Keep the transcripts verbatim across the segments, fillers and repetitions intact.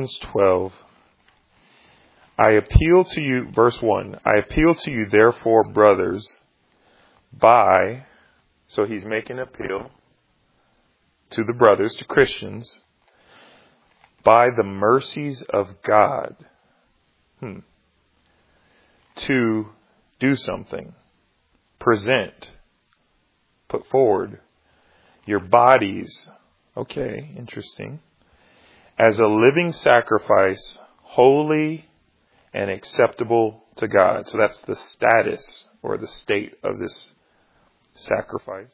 Romans twelve. I appeal to you, verse one, I appeal to you, therefore, brothers, by, so he's making an appeal to the brothers, to Christians, by the mercies of God, hmm, to do something, present, put forward your bodies, okay, interesting, as a living sacrifice, holy and acceptable to God. So that's the status or the state of this sacrifice.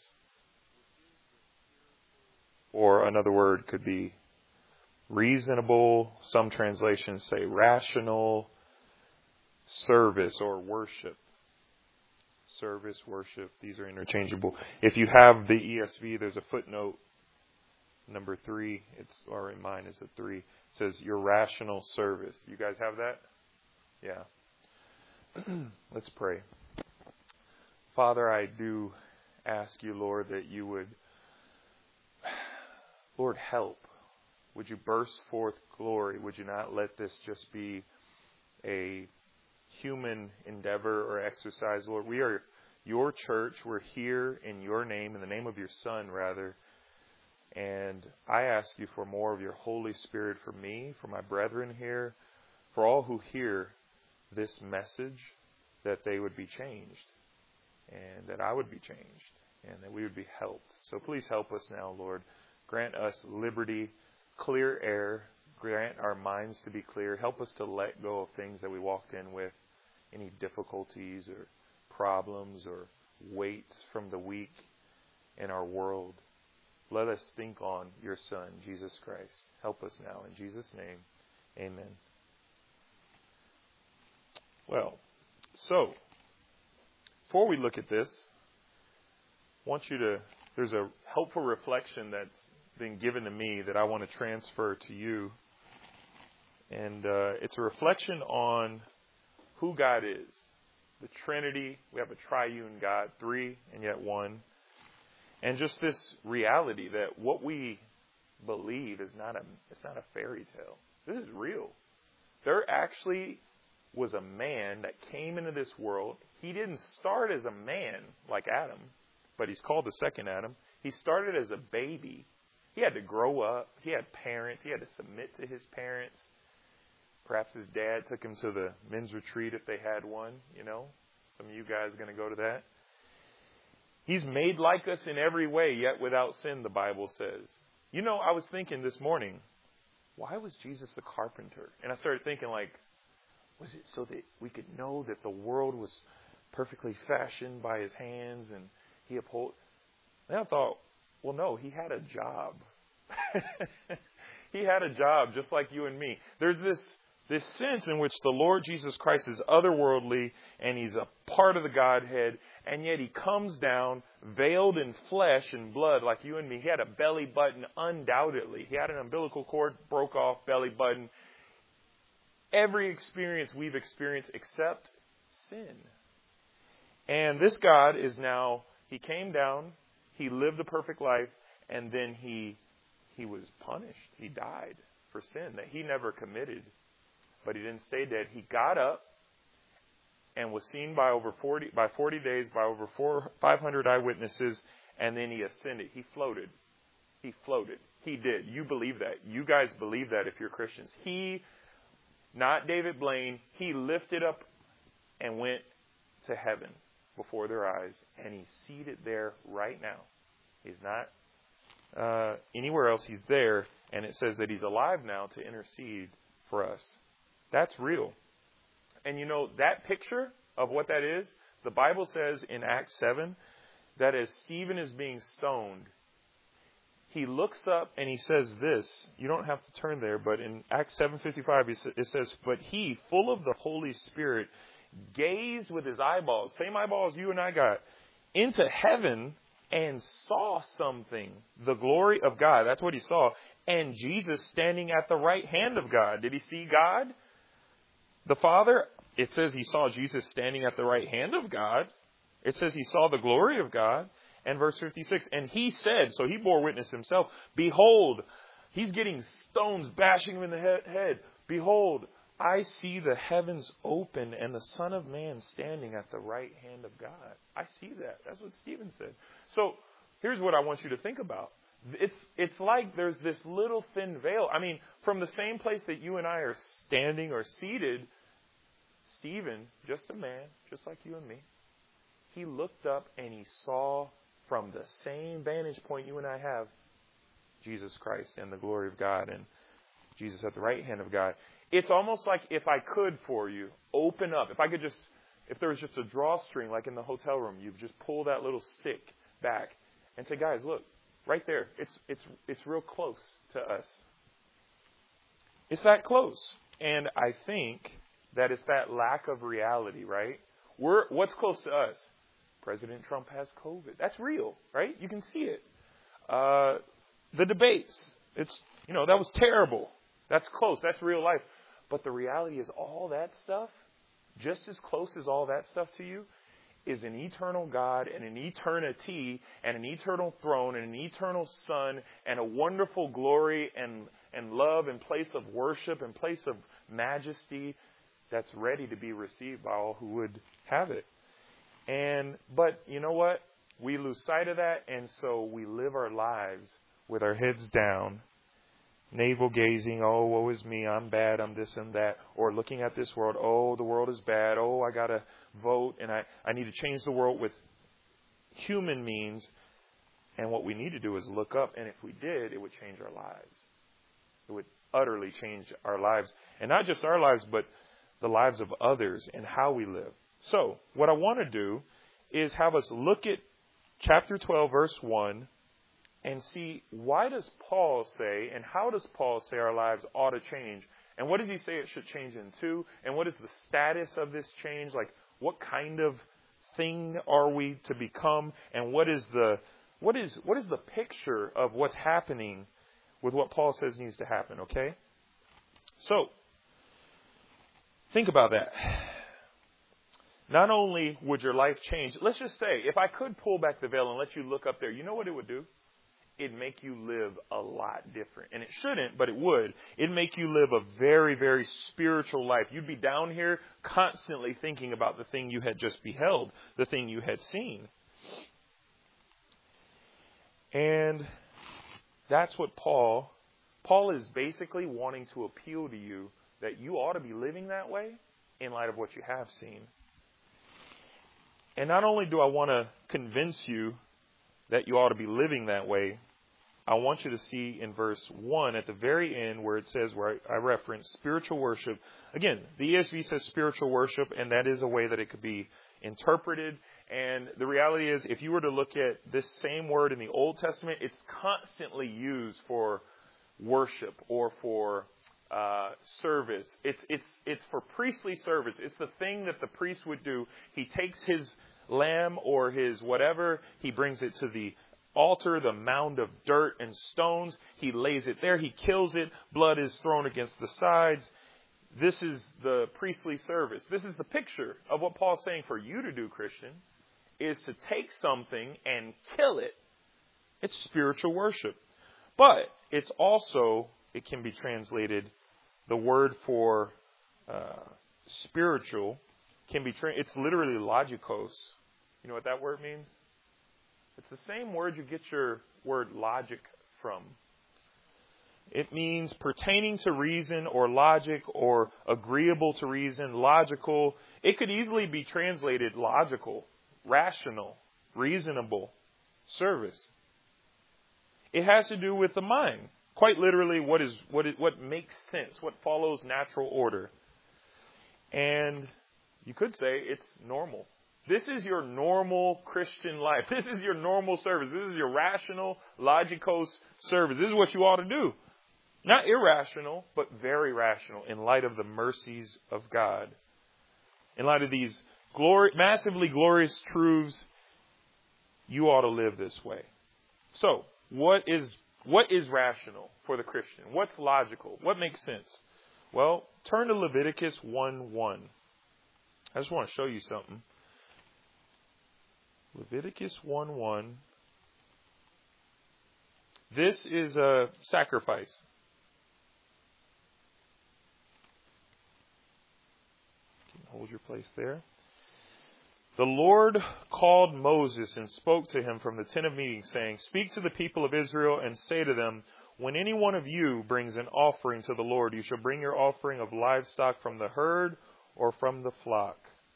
Or another word could be reasonable. Some translations say rational, service or worship. Service, worship, these are interchangeable. If you have the E S V, there's a footnote, number three, it's or in mine is a three. It says your rational service. You guys have that? Yeah. Let's pray. Father, I do ask you, Lord, that you would, Lord, help. Would you burst forth glory? Would you not let this just be a human endeavor or exercise, Lord? We are your church. We're here in your name, in the name of your Son, rather. And I ask you for more of your Holy Spirit for me, for my brethren here, for all who hear this message, that they would be changed, and that I would be changed, and that we would be helped. So please help us now, Lord. Grant us liberty, clear air. Grant our minds to be clear. Help us to let go of things that we walked in with, any difficulties or problems or weights from the week in our world. Let us think on your Son, Jesus Christ. Help us now. In Jesus' name, amen. Well, so, before we look at this, I want you to, there's a helpful reflection that's been given to me that I want to transfer to you. And uh, it's a reflection on who God is. The Trinity, we have a triune God, three and yet one. And just this reality that what we believe is not a, it's not a fairy tale. This is real. There actually was a man that came into this world. He didn't start as a man like Adam, but he's called the second Adam. He started as a baby. He had to grow up. He had parents. He had to submit to his parents. Perhaps his dad took him to the men's retreat if they had one, you know. Some of you guys are going to go to that. He's made like us in every way, yet without sin, the Bible says. You know, I was thinking this morning, why was Jesus a carpenter? And I started thinking, like, was it so that we could know that the world was perfectly fashioned by his hands and he uphold? And I thought, well, no, he had a job. He had a job just like you and me. There's this this sense in which the Lord Jesus Christ is otherworldly and he's a part of the Godhead, and yet he comes down veiled in flesh and blood like you and me. He had a belly button, undoubtedly. He had an umbilical cord, broke off, belly button. Every experience we've experienced except sin. And this God is now, he came down, he lived a perfect life, and then he he was punished. He died for sin that he never committed. But he didn't stay dead. He got up and was seen by over forty by forty days by over four, five hundred eyewitnesses, and then he ascended. He floated. He floated. He did. You believe that. You guys believe that if you're Christians. He, not David Blaine, he lifted up and went to heaven before their eyes, and he's seated there right now. He's not uh, anywhere else. He's there, and it says that he's alive now to intercede for us. That's real. And you know, that picture of what that is, the Bible says in Acts seven, that as Stephen is being stoned, he looks up and he says this. You don't have to turn there, but in Acts seven fifty-five, it says, but he, full of the Holy Spirit, gazed with his eyeballs, same eyeballs you and I got, into heaven and saw something, the glory of God. That's what he saw. And Jesus standing at the right hand of God. Did he see God? The Father? It says he saw Jesus standing at the right hand of God. It says he saw the glory of God. And verse fifty-six, and he said, so he bore witness himself, behold, He's getting stones bashing him in the he- head. Behold, I see the heavens open and the Son of Man standing at the right hand of God. I see that. That's what Stephen said. So here's what I want you to think about. It's it's like there's this little thin veil. I mean, from the same place that you and I are standing or seated, Stephen, just a man, just like you and me, he looked up and he saw from the same vantage point you and I have, Jesus Christ and the glory of God and Jesus at the right hand of God. It's almost like if I could for you, open up. If I could just, if there was just a drawstring like in the hotel room, you just pull that little stick back and say, guys, look, right there. It's it's it's real close to us. It's that close. And I think that it's that lack of reality, right? We're what's close to us? President Trump has COVID. That's real, right? You can see it. Uh, the debates. It's, you know, that was terrible. That's close. That's real life. But the reality is all that stuff, just as close as all that stuff to you, is an eternal God and an eternity and an eternal throne and an eternal Son and a wonderful glory and, and love and place of worship and place of majesty that's ready to be received by all who would have it. And, but you know what? We lose sight of that, and so we live our lives with our heads down, navel gazing, oh, woe is me, I'm bad, I'm this and that, or looking at this world, oh, the world is bad, oh, I got to vote, and I, I need to change the world with human means. And what we need to do is look up, and if we did, it would change our lives. It would utterly change our lives. And not just our lives, but the lives of others and how we live. So, what I want to do is have us look at chapter twelve, verse one, and see, why does Paul say, and how does Paul say our lives ought to change? And what does he say it should change into? And what is the status of this change? Like, what kind of thing are we to become? And what is the what is what is the picture of what's happening with what Paul says needs to happen, okay? So, think about that. Not only would your life change, let's just say, if I could pull back the veil and let you look up there, you know what it would do? It'd make you live a lot different. And it shouldn't, but it would. It'd make you live a very, very spiritual life. You'd be down here constantly thinking about the thing you had just beheld, the thing you had seen. And that's what Paul, Paul is basically wanting to appeal to you that you ought to be living that way in light of what you have seen. And not only do I want to convince you that you ought to be living that way, I want you to see in verse one at the very end where it says, where I, I reference spiritual worship. Again, the E S V says spiritual worship, and that is a way that it could be interpreted. And the reality is, if you were to look at this same word in the Old Testament, it's constantly used for worship or for uh, service. It's it's it's for priestly service. It's the thing that the priest would do. He takes his lamb or his whatever, he brings it to the altar, the mound of dirt and stones. He lays it there. He kills it. Blood is thrown against the sides. This is the priestly service. This is the picture of what Paul's saying for you to do, Christian, is to take something and kill it. It's spiritual worship. But it's also, it can be translated, the word for uh, spiritual can be, tra- it's literally logikos. You know what that word means? It's the same word you get your word logic from. It means pertaining to reason or logic or agreeable to reason, logical. It could easily be translated logical, rational, reasonable, service. It has to do with the mind. Quite literally, what is what is what makes sense, what follows natural order. And you could say it's normal. This is your normal Christian life. This is your normal service. This is your rational, logikos service. This is what you ought to do. Not irrational, but very rational in light of the mercies of God. In light of these glory, massively glorious truths, you ought to live this way. So, what is what is rational for the Christian? What's logical? What makes sense? Well, turn to Leviticus one one. I just want to show you something. Leviticus one one. This is a sacrifice. hold your place there. The Lord called Moses and spoke to him from the tent of meeting, saying, Speak to the people of Israel and say to them, When any one of you brings an offering to the Lord, you shall bring your offering of livestock from the herd or from the flock.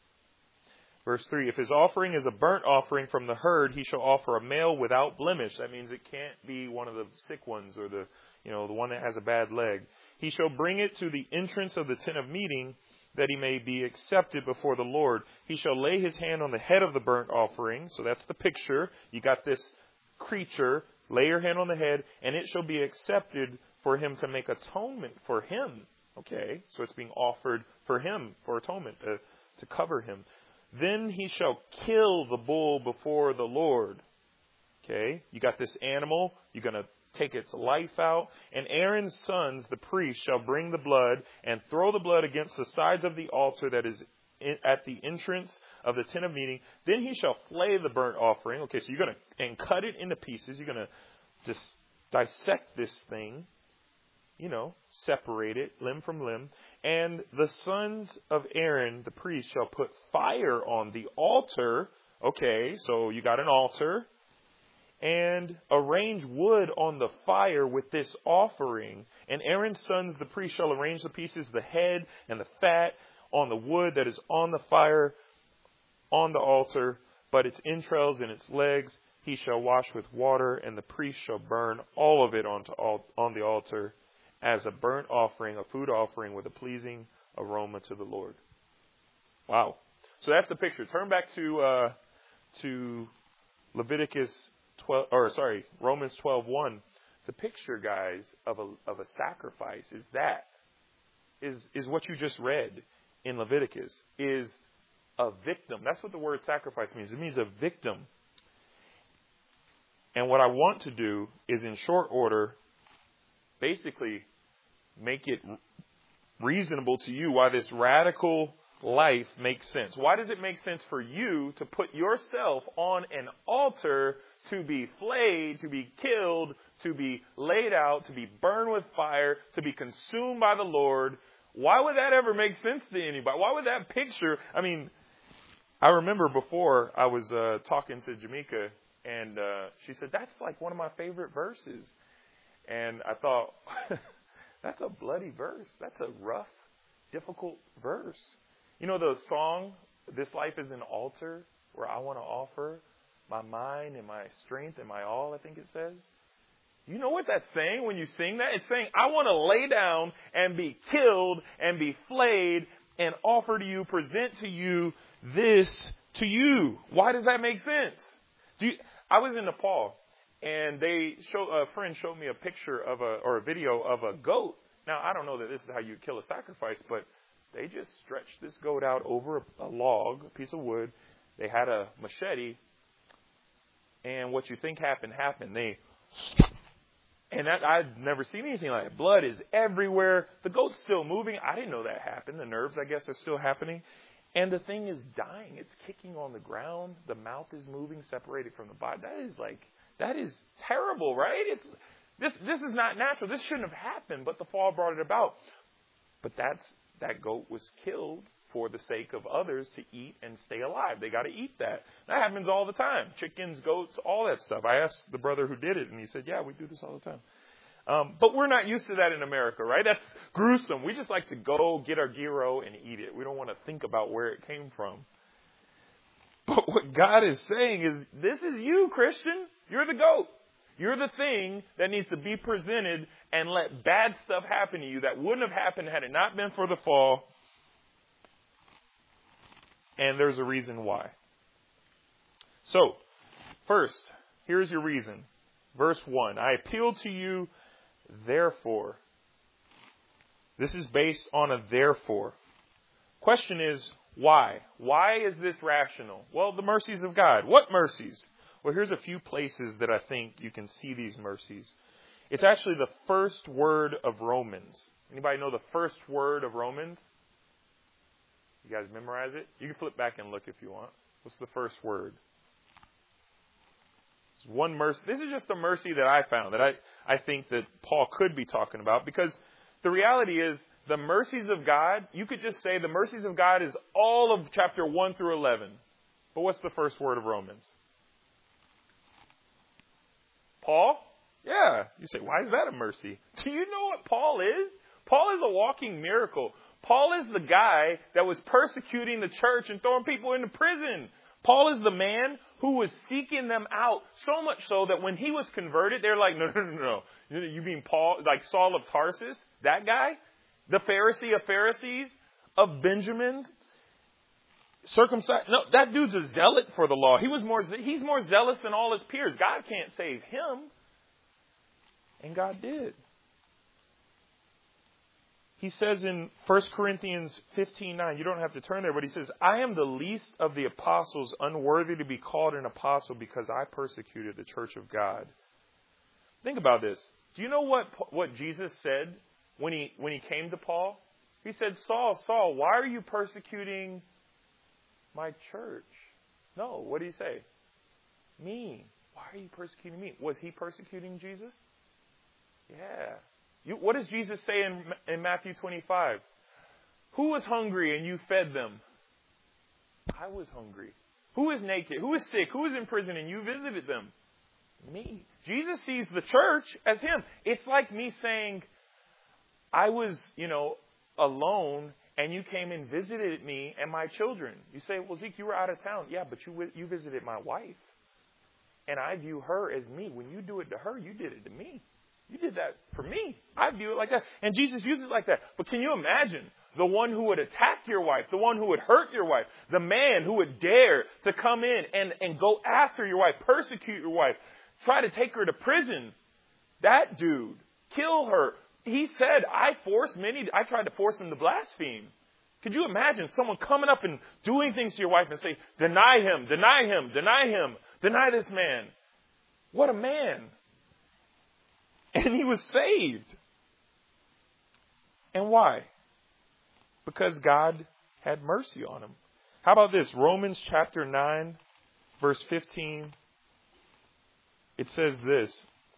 Verse three, if his offering is a burnt offering from the herd, he shall offer a male without blemish. That means it can't be one of the sick ones or the, you know, the one that has a bad leg. He shall bring it to the entrance of the tent of meeting, that he may be accepted before the Lord. He shall lay his hand on the head of the burnt offering. So that's the picture. You got this creature, lay your hand on the head, and it shall be accepted for him to make atonement for him. Okay, so it's being offered for him, for atonement, to, to cover him. Then he shall kill the bull before the Lord. Okay, you got this animal. You're going to take its life out. And Aaron's sons, the priests, shall bring the blood and throw the blood against the sides of the altar that is in, at the entrance of the tent of meeting. Then he shall flay the burnt offering. Okay, so you're going to and cut it into pieces. You're going to just dissect this thing. You know, separate it limb from limb. And the sons of Aaron, the priest, shall put fire on the altar. Okay, so you got an altar. And arrange wood on the fire with this offering. And Aaron's sons, the priest, shall arrange the pieces, the head and the fat, on the wood that is on the fire on the altar. But its entrails and its legs he shall wash with water, and the priest shall burn all of it onto all, on the altar, as a burnt offering, a food offering with a pleasing aroma to the Lord. Wow. So that's the picture. Turn back to uh, to Leviticus twelve, or sorry, Romans twelve one. The picture, guys, of a of a sacrifice is that is is what you just read in Leviticus, is a victim. That's what the word sacrifice means. It means a victim. And what I want to do is, in short order, basically make it reasonable to you why this radical life makes sense. Why does it make sense for you to put yourself on an altar to be flayed, to be killed, to be laid out, to be burned with fire, to be consumed by the Lord? Why would that ever make sense to anybody? Why would that picture? I mean, I remember before I was uh, talking to Jamaica, and uh, she said, that's like one of my favorite verses. And I thought, that's a bloody verse. That's a rough, difficult verse. You know the song, This Life is an Altar, where I want to offer my mind and my strength and my all, I think it says. Do you know what that's saying when you sing that? It's saying, I want to lay down and be killed and be flayed and offer to you, present to you this to you. Why does that make sense? Do you, I was in Nepal. And they show a friend showed me a picture of a or a video of a goat. Now, I don't know that this is how you kill a sacrifice, but they just stretched this goat out over a, a log, a piece of wood. They had a machete, and what you think happened happened. They and that, I'd never seen anything like that. Blood is everywhere. The goat's still moving. I didn't know that happened. The nerves, I guess, are still happening. And the thing is dying. It's kicking on the ground. The mouth is moving, separated from the body. That is like. That is terrible, right? It's this this is not natural. This shouldn't have happened, but the fall brought it about. But that's that goat was killed for the sake of others to eat and stay alive. They got to eat that. That happens all the time. Chickens, goats, all that stuff. I asked the brother who did it, and he said, yeah, we do this all the time. Um, but we're not used to that in America, right? That's gruesome. We just like to go get our gyro and eat it. We don't want to think about where it came from. But what God is saying is, this is you, Christian. You're the goat. You're the thing that needs to be presented and let bad stuff happen to you that wouldn't have happened had it not been for the fall. And there's a reason why. So, first, here's your reason. Verse one, I appeal to you, therefore. This is based on a therefore. Question is, why? Why is this rational? Well, the mercies of God. What mercies? Well, here's a few places that I think you can see these mercies. It's actually the first word of Romans. Anybody know the first word of Romans? You guys memorize it? You can flip back and look if you want. What's the first word? It's one mercy. This is just a mercy that I found, that I, I think that Paul could be talking about, because the reality is The mercies of God, you could just say the mercies of God is all of chapter one through eleven. But what's the first word of Romans? Paul? Yeah. You say, why is that a mercy? Do you know what Paul is? Paul is a walking miracle. Paul is the guy that was persecuting the church and throwing people into prison. Paul is the man who was seeking them out, so much so that when he was converted, they're like, no, no, no, no. You mean Paul, like Saul of Tarsus? That guy? The Pharisee of Pharisees? Of Benjamin? Circumcised? No, that dude's a zealot for the law. He was more, he's more zealous than all his peers. God can't save him. And God did. He says in First Corinthians fifteen nine, you don't have to turn there, but he says, I am the least of the apostles, unworthy to be called an apostle because I persecuted the church of God. Think about this. Do you know what, what Jesus said when he, when he came to Paul? He said, Saul, Saul, why are you persecuting my church? No, what did he say? Me. Why are you persecuting me? Was he persecuting Jesus? Yeah. You, what does Jesus say in, in Matthew twenty-five? Who was hungry and you fed them? I was hungry. Who is naked? Who is sick? Who is in prison and you visited them? Me. Jesus sees the church as him. It's like me saying, I was, you know, alone and you came and visited me and my children. You say, well, Zeke, you were out of town. Yeah, but you you visited my wife. And I view her as me. When you do it to her, you did it to me. You did that for me. I view it like that. And Jesus uses it like that. But can you imagine the one who would attack your wife, the one who would hurt your wife, the man who would dare to come in and, and go after your wife, persecute your wife, try to take her to prison? That dude, kill her. He said, I forced many, I tried to force him to blaspheme. Could you imagine someone coming up and doing things to your wife and say, deny him, deny him, deny him, deny this man? What a man. And he was saved. And why? Because God had mercy on him. How about this? Romans chapter nine, verse fifteen. It says this.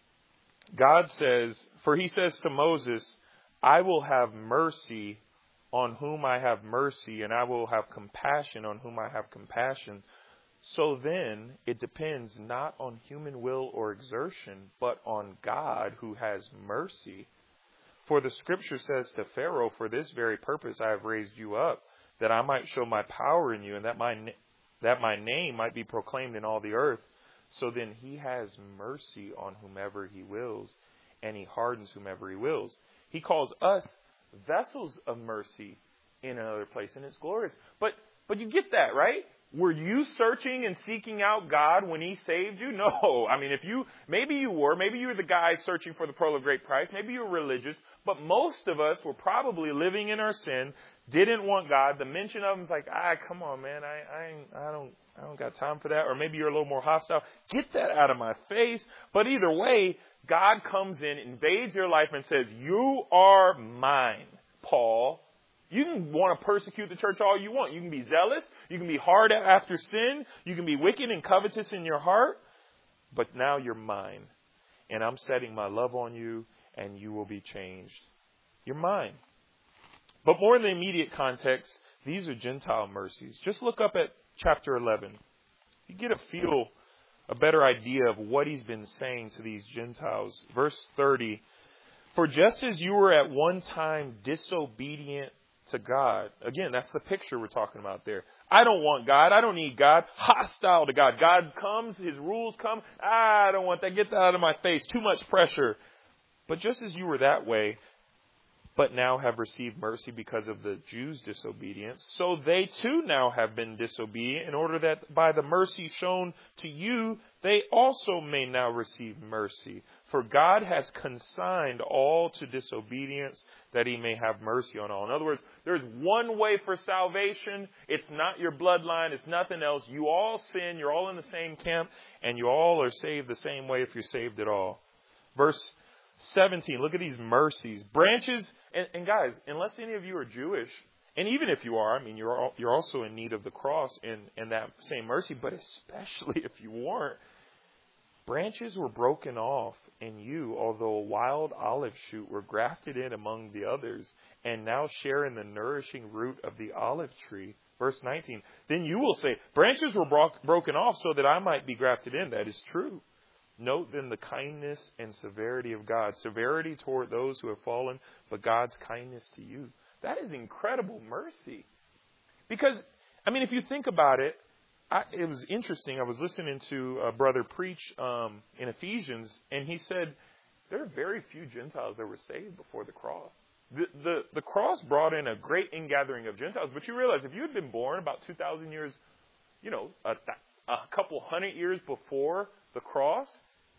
God says, for he says to Moses, I will have mercy on whom I have mercy, and I will have compassion on whom I have compassion. So then, it depends not on human will or exertion, but on God who has mercy. For the scripture says to Pharaoh, for this very purpose I have raised you up, that I might show my power in you, and that my, that my name might be proclaimed in all the earth. So then he has mercy on whomever he wills, and he hardens whomever he wills. He calls us vessels of mercy in another place, and it's glorious. But, but you get that, right? Were you searching and seeking out God when he saved you? No. I mean, if you, maybe you were, maybe you were the guy searching for the pearl of great price. Maybe you were religious, but most of us were probably living in our sin, didn't want God. The mention of him is like, ah, come on, man. I, I, ain't, I don't, I don't got time for that. Or maybe you're a little more hostile. Get that out of my face. But either way, God comes in, invades your life and says, you are mine, Paul. You can want to persecute the church all you want. You can be zealous. You can be hard after sin. You can be wicked and covetous in your heart. But now you're mine. And I'm setting my love on you, and you will be changed. You're mine. But more in the immediate context, these are Gentile mercies. Just look up at chapter eleven. You get a feel, a better idea of what he's been saying to these Gentiles. Verse thirty. For just as you were at one time disobedient to God. Again, that's the picture we're talking about there. I don't want God. I don't need God. Hostile to God. God comes. His rules come. Ah, I don't want that. Get that out of my face. Too much pressure. But just as you were that way, but now have received mercy because of the Jews' disobedience, so they too now have been disobedient, in order that by the mercy shown to you, they also may now receive mercy. For God has consigned all to disobedience, that he may have mercy on all. In other words, there's one way for salvation. It's not your bloodline. It's nothing else. You all sin. You're all in the same camp, and you all are saved the same way if you're saved at all. Verse seventeen, look at these mercies. Branches, and, and guys, unless any of you are Jewish, and even if you are, I mean, you're all, you're also in need of the cross and, and that same mercy, but especially if you weren't, Branches were broken off, and you, although a wild olive shoot, were grafted in among the others, and now share in the nourishing root of the olive tree. Verse nineteen, then you will say, branches were bro- broken off so that I might be grafted in. That is true. Note then the kindness and severity of God. Severity toward those who have fallen, but God's kindness to you. That is incredible mercy. Because, I mean, if you think about it, I, it was interesting. I was listening to a brother preach um, in Ephesians, and he said there are very few Gentiles that were saved before the cross. The, the, the cross brought in a great ingathering of Gentiles, but you realize if you had been born about two thousand years, you know, a, a couple hundred years before the cross,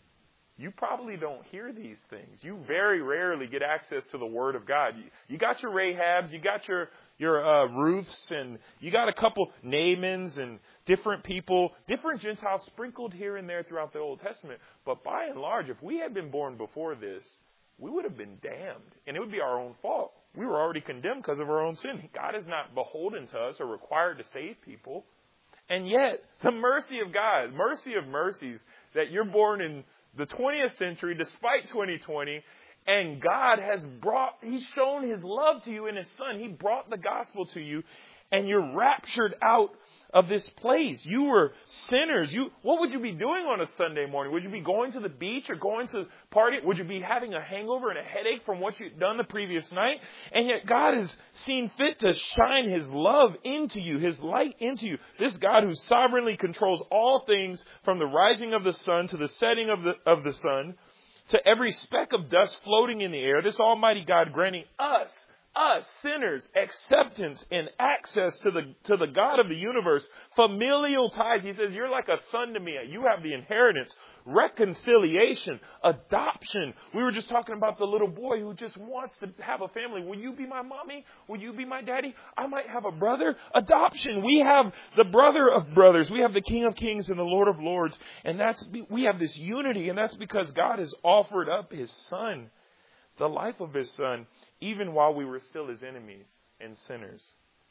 you probably don't hear these things. You very rarely get access to the Word of God. You, you got your Rahabs, you got your your uh, Ruths, and you got a couple Naamans and different people, different Gentiles sprinkled here and there throughout the Old Testament. But by and large, if we had been born before this, we would have been damned, and it would be our own fault. We were already condemned because of our own sin. God is not beholden to us or required to save people. And yet, the mercy of God, mercy of mercies, that you're born in the twentieth century, despite twenty twenty, and God has brought, He's shown His love to you in His Son. He brought the gospel to you, and you're raptured out of this place. You were sinners. You, what would you be doing on a Sunday morning? Would you be going to the beach or going to party? Would you be having a hangover and a headache from what you'd done the previous night? And yet God has seen fit to shine His love into you, His light into you. This God who sovereignly controls all things from the rising of the sun to the setting of the, of the sun, to every speck of dust floating in the air, this Almighty God granting us, us sinners, acceptance and access to the to the God of the universe, familial ties. He says, you're like a son to me. You have the inheritance, reconciliation, adoption. We were just talking about the little boy who just wants to have a family. Will you be my mommy? Will you be my daddy? I might have a brother. Adoption. We have the brother of brothers. We have the King of Kings and the Lord of Lords. And that's we have this unity, and that's because God has offered up His Son, the life of His Son, even while we were still His enemies and sinners.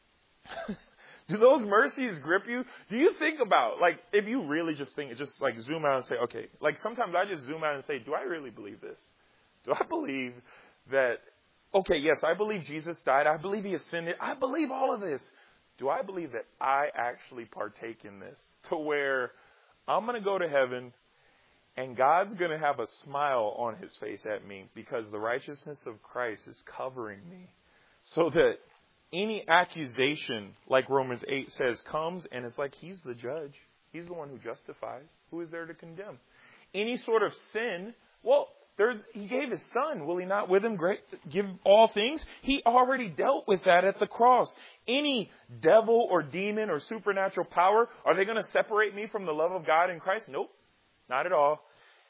Do those mercies grip you? Do you think about, like, if you really just think, just like zoom out and say, okay, like sometimes I just zoom out and say, do I really believe this? Do I believe that, okay, yes, I believe Jesus died. I believe He ascended. I believe all of this. Do I believe that I actually partake in this to where I'm going to go to heaven and God's going to have a smile on His face at me because the righteousness of Christ is covering me, so that any accusation, like Romans eight says, comes and it's like He's the judge. He's the one who justifies. Who is there to condemn? Any sort of sin, well, there's He gave His Son. Will He not with Him great, give all things? He already dealt with that at the cross. Any devil or demon or supernatural power, are they going to separate me from the love of God in Christ? Nope, not at all.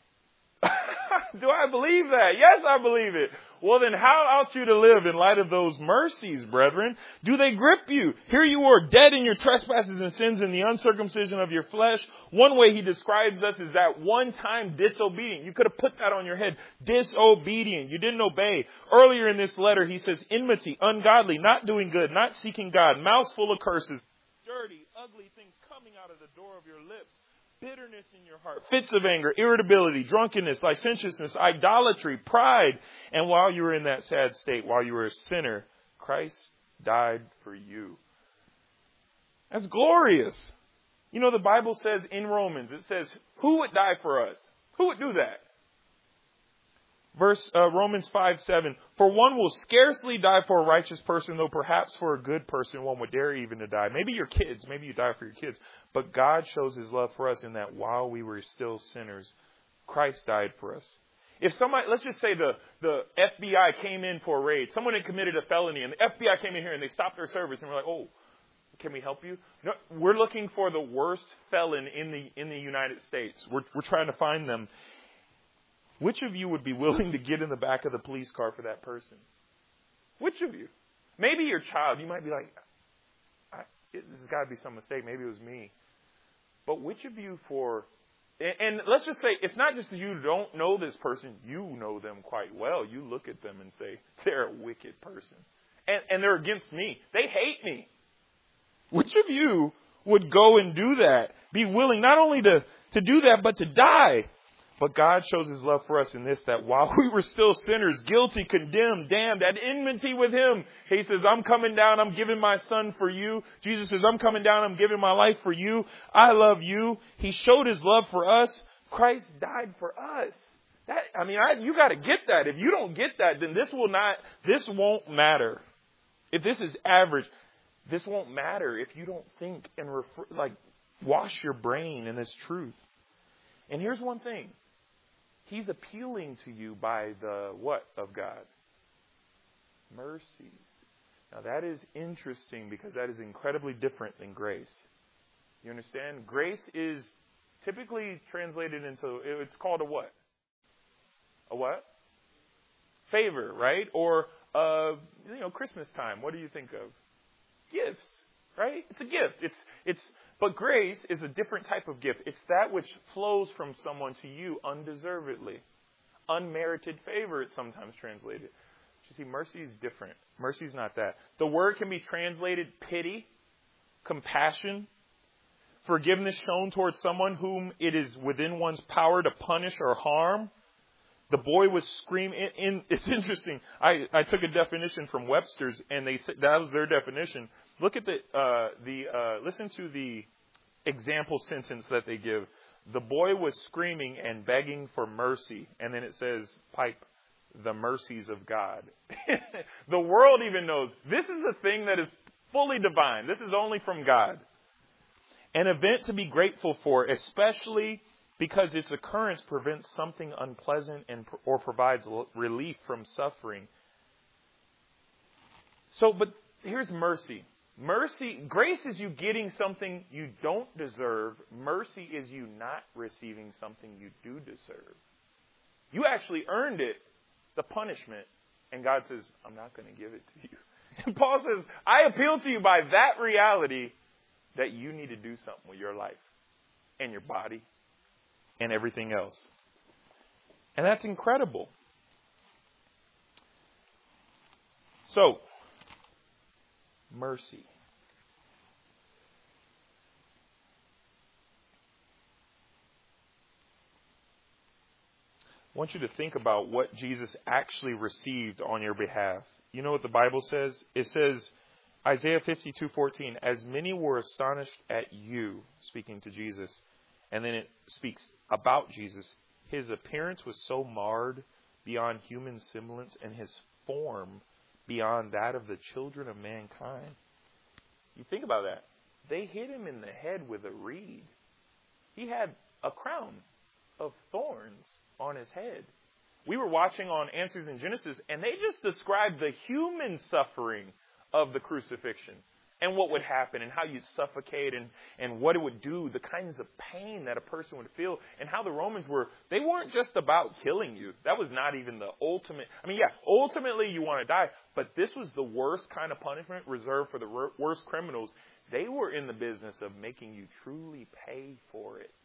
Do I believe that? Yes, I believe it. Well, then how ought you to live in light of those mercies, brethren? Do they grip you? Here you are, dead in your trespasses and sins in the uncircumcision of your flesh. One way He describes us is that one-time disobedient. You could have put that on your head. Disobedient. You didn't obey. Earlier in this letter, he says enmity, ungodly, not doing good, not seeking God, mouths full of curses, dirty, ugly things coming out of the door of your lips. Bitterness in your heart, fits of anger, irritability, drunkenness, licentiousness, idolatry, pride. And while you were in that sad state, while you were a sinner, Christ died for you. That's glorious. You know, the Bible says in Romans, it says, who would die for us? Who would do that? Verse uh, Romans five seven, for one will scarcely die for a righteous person, though perhaps for a good person one would dare even to die. Maybe your kids, maybe you die for your kids. But God shows His love for us in that while we were still sinners, Christ died for us. If somebody, let's just say the, the F B I came in for a raid. Someone had committed a felony and the F B I came in here and they stopped their service and we're like, oh, can we help you? No, we're looking for the worst felon in the in the United States. We're we're trying to find them. Which of you would be willing to get in the back of the police car for that person? Which of you? Maybe your child. You might be like, I, it, there's got to be some mistake. Maybe it was me. But which of you for... And, and let's just say, it's not just that you don't know this person. You know them quite well. You look at them and say, they're a wicked person. And, and they're against me. They hate me. Which of you would go and do that? Be willing not only to, to do that, but to die But God shows his love for us in this, that while we were still sinners, guilty, condemned, damned, at enmity with him, he says, I'm coming down, I'm giving my son for you. Jesus says, I'm coming down, I'm giving my life for you. I love you. He showed his love for us. Christ died for us. That, I mean, I, you got to get that. If you don't get that, then this will not, this won't matter. If this is average, this won't matter if you don't think and refer, like wash your brain in this truth. And here's one thing. He's appealing to you by the what of God? Mercies. Now that is interesting because that is incredibly different than grace. You understand? Grace is typically translated into, it's called a what? A what? Favor, right? Or, uh, you know, Christmas time. What do you think of? Gifts, right? It's a gift. It's, it's, but grace is a different type of gift. It's that which flows from someone to you undeservedly. Unmerited favor, it's sometimes translated. But you see, mercy is different. Mercy is not that. The word can be translated pity, compassion, forgiveness shown towards someone whom it is within one's power to punish or harm. The boy was screaming. In, in, it's interesting. I, I took a definition from Webster's, and they said that was their definition. Look at the uh, the uh, listen to the example sentence that they give. The boy was screaming and begging for mercy, and then it says, "Pipe the mercies of God." The world even knows this is a thing that is fully divine. This is only from God. An event to be grateful for, especially because its occurrence prevents something unpleasant and or provides relief from suffering. So, but here's mercy. Mercy, grace is you getting something you don't deserve. Mercy is you not receiving something you do deserve. You actually earned it, the punishment, and God says, I'm not going to give it to you. And Paul says, I appeal to you by that reality that you need to do something with your life and your body and everything else. And that's incredible. So, mercy. I want you to think about what Jesus actually received on your behalf. You know what the Bible says? It says, Isaiah fifty-two fourteen, as many were astonished at you, speaking to Jesus. And then it speaks about Jesus. His appearance was so marred beyond human semblance, and his form beyond that of the children of mankind. You think about that. They hit him in the head with a reed. He had a crown of thorns on his head. We were watching on Answers in Genesis, and they just described the human suffering of the crucifixion and what would happen and how you'd suffocate and, and what it would do, the kinds of pain that a person would feel, and how the Romans were, they weren't just about killing you. That was not even the ultimate. I mean, yeah, ultimately you want to die, but this was the worst kind of punishment reserved for the worst criminals. They were in the business of making you truly pay for it.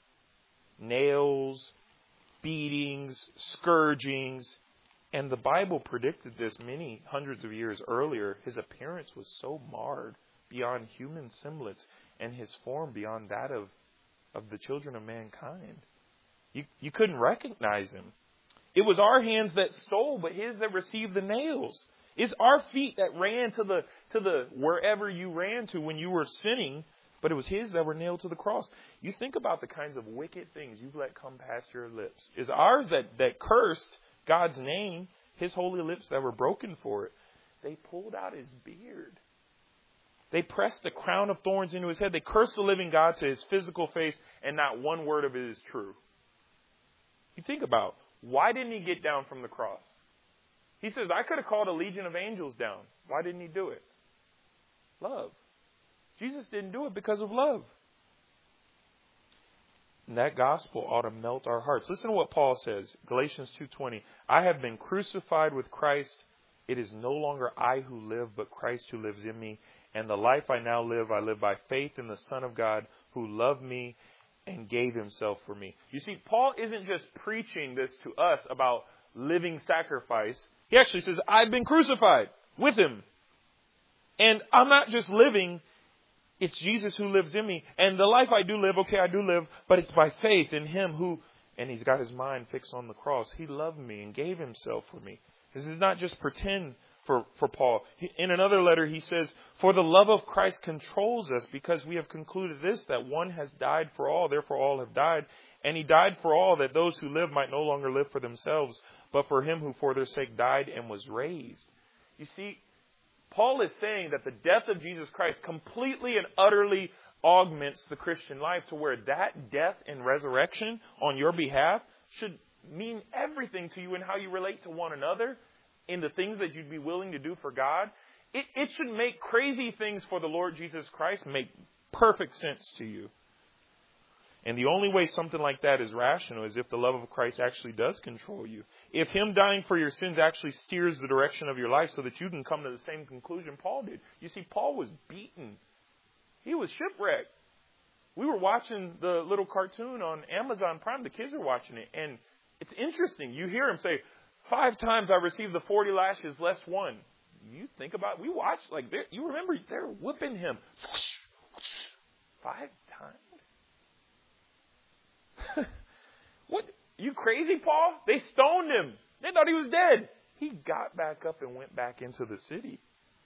Nails, beatings, scourgings. And the Bible predicted this many hundreds of years earlier. His appearance was so marred beyond human semblance, and his form beyond that of, of the children of mankind. You, you couldn't recognize him. It was our hands that stole, but his that received the nails. It's our feet that ran to the to the wherever you ran to when you were sinning, but it was his that were nailed to the cross. You think about the kinds of wicked things you've let come past your lips. It's ours that, that cursed God's name, his holy lips that were broken for it. They pulled out his beard. They pressed a crown of thorns into his head. They cursed the living God to his physical face, and not one word of it is true. You think about, why didn't he get down from the cross? He says, I could have called a legion of angels down. Why didn't he do it? Love. Jesus didn't do it because of love. And that gospel ought to melt our hearts. Listen to what Paul says, Galatians two twenty. I have been crucified with Christ. It is no longer I who live, but Christ who lives in me. And the life I now live, I live by faith in the Son of God who loved me and gave himself for me. You see, Paul isn't just preaching this to us about living sacrifice. He actually says, I've been crucified with him. And I'm not just living. It's Jesus who lives in me. And the life I do live, okay, I do live, but it's by faith in him who and he's got his mind fixed on the cross. He loved me and gave himself for me. This is not just pretend for, for Paul. He, in another letter, he says, for the love of Christ controls us, because we have concluded this, that one has died for all, therefore all have died. And he died for all, that those who live might no longer live for themselves, but for him who for their sake died and was raised. You see, Paul is saying that the death of Jesus Christ completely and utterly augments the Christian life, to where that death and resurrection on your behalf should mean everything to you in how you relate to one another, in the things that you'd be willing to do for God. It, it should make crazy things for the Lord Jesus Christ make perfect sense to you. And the only way something like that is rational is if the love of Christ actually does control you. If him dying for your sins actually steers the direction of your life so that you can come to the same conclusion Paul did. You see, Paul was beaten. He was shipwrecked. We were watching the little cartoon on Amazon Prime. The kids are watching it. And it's interesting. You hear him say, five times I received the forty lashes less one. You think about it. We watched, like, you remember, they're whipping him. Five times? What? You crazy, Paul? They stoned him. They thought he was dead. He got back up and went back into the city.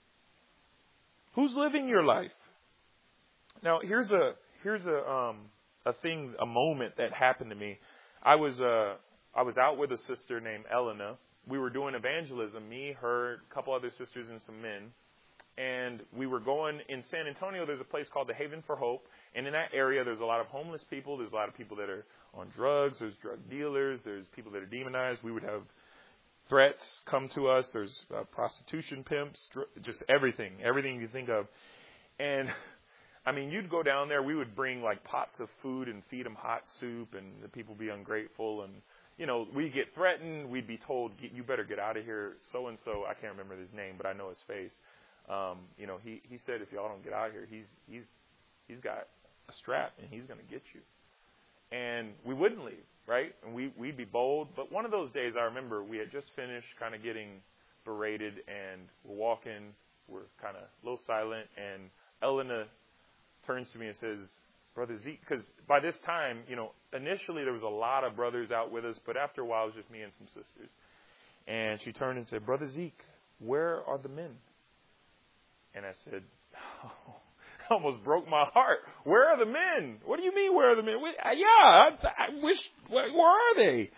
Who's living your life? Now, here's a here's a um a thing, a moment that happened to me. I was uh I was out with a sister named Elena. We were doing evangelism, me, her, a couple other sisters, and some men. And we were going in San Antonio. There's a place called the Haven for Hope. And in that area, there's a lot of homeless people. There's a lot of people that are on drugs. There's drug dealers. There's people that are demonized. We would have threats come to us. There's uh, prostitution pimps, dr- just everything, everything you think of. And, I mean, you'd go down there. We would bring, like, pots of food and feed them hot soup, and the people would be ungrateful. And, you know, we'd get threatened. We'd be told, you better get out of here. So-and-so, I can't remember his name, but I know his face. Um, you know, he, he said, if y'all don't get out of here, he's he's he's got a strap and he's going to get you. And we wouldn't leave, right? And we, we'd be bold. But one of those days, I remember we had just finished kind of getting berated, and we're walking, we're kind of a little silent, and Elena turns to me and says, Brother Zeke, because by this time, you know, initially there was a lot of brothers out with us, but after a while it was just me and some sisters. And she turned and said, Brother Zeke, where are the men? And I said, oh, I almost broke my heart. Where are the men? What do you mean, where are the men? We, uh, yeah, I, I wish, where, where are they?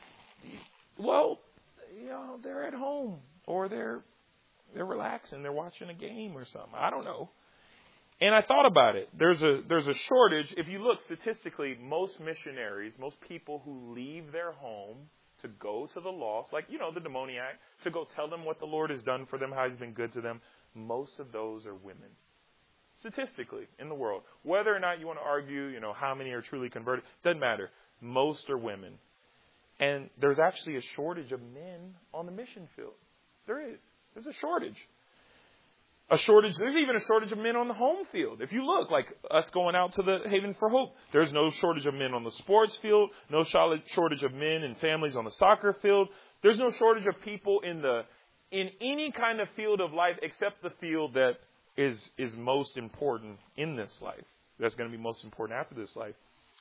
Well, you know, they're at home, or they're they're relaxing, they're watching a game or something. I don't know. And I thought about it. There's a there's a shortage. If you look statistically, most missionaries, most people who leave their home to go to the lost, like, you know, the demoniac, to go tell them what the Lord has done for them, how he's been good to them, most of those are women. Statistically, in the world. Whether or not you want to argue, you know, how many are truly converted, doesn't matter. Most are women. And there's actually a shortage of men on the mission field. There is. There's a shortage. A shortage. There's even a shortage of men on the home field. If you look, like us going out to the Haven for Hope, there's no shortage of men on the sports field, no shortage of men and families on the soccer field. There's no shortage of people in the in any kind of field of life except the field that is is most important in this life. That's going to be most important after this life.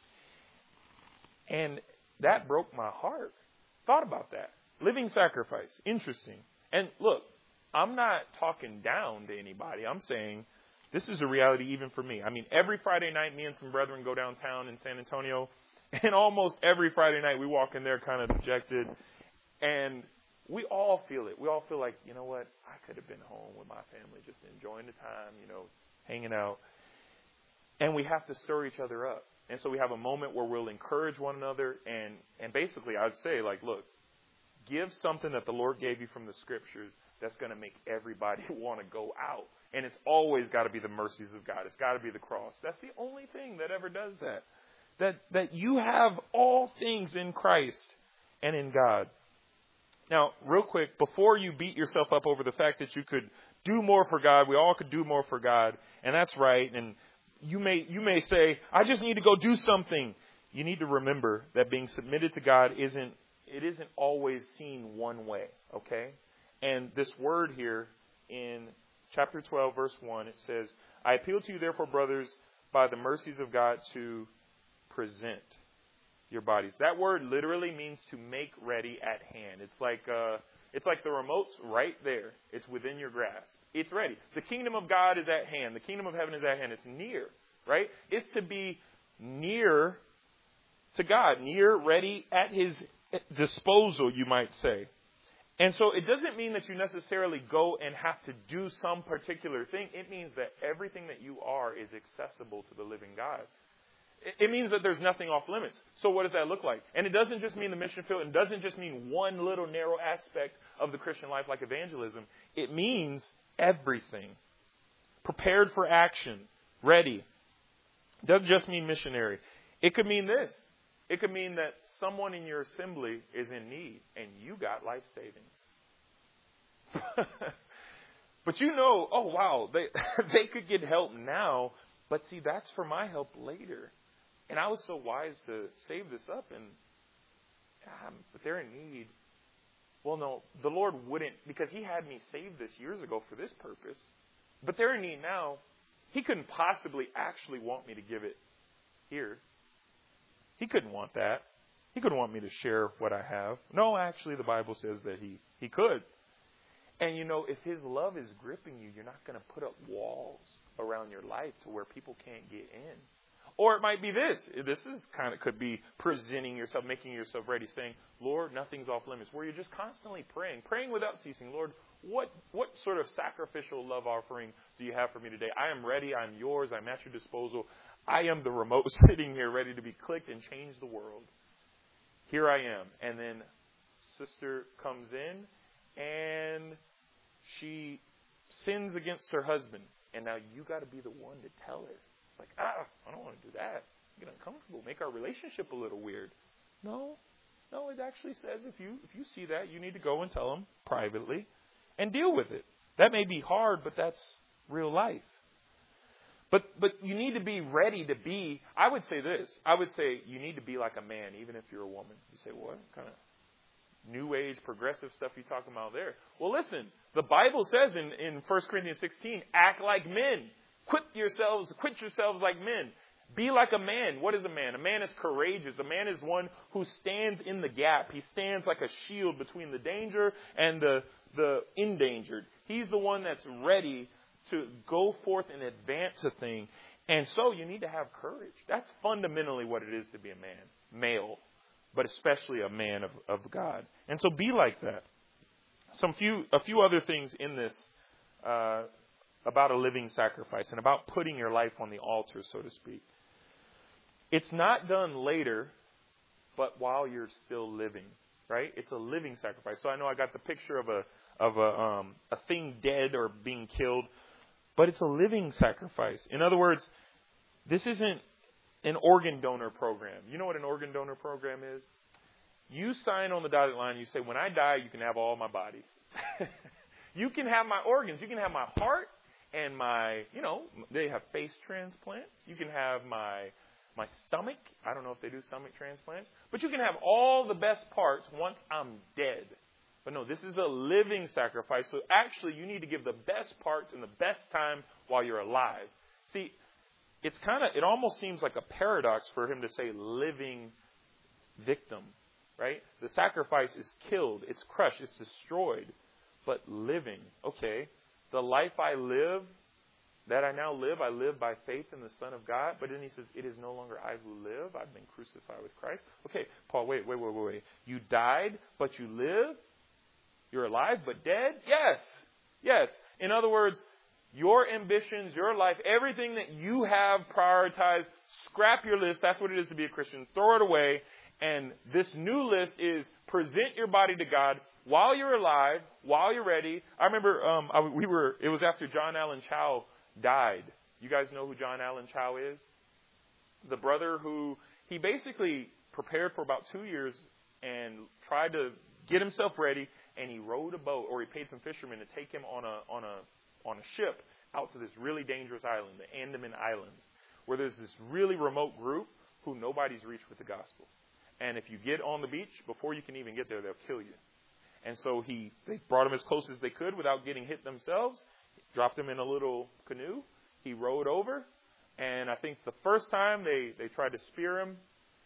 And that broke my heart. Thought about that. Living sacrifice. Interesting. And look, I'm not talking down to anybody. I'm saying this is a reality even for me. I mean, every Friday night, me and some brethren go downtown in San Antonio. And almost every Friday night, we walk in there kind of dejected. And we all feel it. We all feel like, you know what? I could have been home with my family, just enjoying the time, you know, hanging out. And we have to stir each other up. And so we have a moment where we'll encourage one another. And, and basically, I'd say, like, look, give something that the Lord gave you from the Scriptures that's going to make everybody want to go out. And it's always got to be the mercies of God. It's got to be the cross. That's the only thing that ever does that. That, that you have all things in Christ and in God. Now, real quick, before you beat yourself up over the fact that you could do more for God, we all could do more for God, and that's right. And you may you may say, I just need to go do something. You need to remember that being submitted to God isn't it isn't always seen one way, okay? And this word here in chapter twelve, verse one, it says, I appeal to you, therefore, brothers, by the mercies of God, to present. your bodies. That word literally means to make ready at hand. It's like uh, it's like the remote's right there. It's within your grasp. It's ready. The kingdom of God is at hand. The kingdom of heaven is at hand. It's near, right? It's to be near to God, near, ready, at His disposal, you might say. And so it doesn't mean that you necessarily go and have to do some particular thing. It means that everything that you are is accessible to the living God. It means that there's nothing off limits. So what does that look like? And it doesn't just mean the mission field. It doesn't just mean one little narrow aspect of the Christian life like evangelism. It means everything. Prepared for action. Ready. It doesn't just mean missionary. It could mean this. It could mean that someone in your assembly is in need and you got life savings. But you know, oh wow, they they could get help now, but see, that's for my help later. And I was so wise to save this up, and um, but they're in need. Well, no, the Lord wouldn't, because He had me save this years ago for this purpose. But they're in need now. He couldn't possibly actually want me to give it here. He couldn't want that. He couldn't want me to share what I have. No, actually, the Bible says that he, he could. And, you know, if His love is gripping you, you're not going to put up walls around your life to where people can't get in. Or it might be this. This is kind of could be presenting yourself, making yourself ready, saying, Lord, nothing's off limits. Where you're just constantly praying, praying without ceasing. Lord, what what sort of sacrificial love offering do you have for me today? I am ready. I'm yours. I'm at your disposal. I am the remote sitting here ready to be clicked and change the world. Here I am. And then sister comes in and she sins against her husband. And now you got to be the one to tell her. It's like, ah, I don't want to do that. Get uncomfortable. Make our relationship a little weird. No, no, it actually says if you if you see that, you need to go and tell them privately and deal with it. That may be hard, but that's real life. But but you need to be ready to be, I would say this. I would say you need to be like a man, even if you're a woman. You say, what kind of new age progressive stuff are you talking about there? Well, listen, the Bible says in, in First Corinthians sixteen, act like men. Quit yourselves, quit yourselves like men. Be like a man. What is a man? A man is courageous. A man is one who stands in the gap. He stands like a shield between the danger and the, the endangered. He's the one that's ready to go forth and advance a thing. And so you need to have courage. That's fundamentally what it is to be a man. Male. But especially a man of, of God. And so be like that. Some few, a few other things in this, uh, about a living sacrifice and about putting your life on the altar, so to speak. It's not done later, but while you're still living, right? It's a living sacrifice. So I know I got the picture of a of a um, a thing dead or being killed, but it's a living sacrifice. In other words, this isn't an organ donor program. You know what an organ donor program is? You sign on the dotted line. You say, when I die, you can have all my body. You can have my organs. You can have my heart. And my, you know, they have face transplants. You can have my my stomach. I don't know if they do stomach transplants. But you can have all the best parts once I'm dead. But no, this is a living sacrifice. So actually, you need to give the best parts in the best time while you're alive. See, it's kind of, it almost seems like a paradox for Him to say living victim, right? The sacrifice is killed. It's crushed. It's destroyed. But living, okay. The life I live, that I now live, I live by faith in the Son of God. But then He says, it is no longer I who live. I've been crucified with Christ. Okay, Paul, wait, wait, wait, wait, wait. You died, but you live? You're alive, but dead? Yes. Yes. In other words, your ambitions, your life, everything that you have prioritized, scrap your list. That's what it is to be a Christian. Throw it away. And this new list is present your body to God while you're alive, while you're ready. I remember um, I, we were. It was after John Allen Chau died. You guys know who John Allen Chau is? The brother who, he basically prepared for about two years and tried to get himself ready, and he rowed a boat, or he paid some fishermen to take him on a on a on a ship out to this really dangerous island, the Andaman Islands, where there's this really remote group who nobody's reached with the gospel. And if you get on the beach, before you can even get there, they'll kill you. And so he, they brought him as close as they could without getting hit themselves, dropped him in a little canoe. He rowed over, and I think the first time they, they tried to spear him,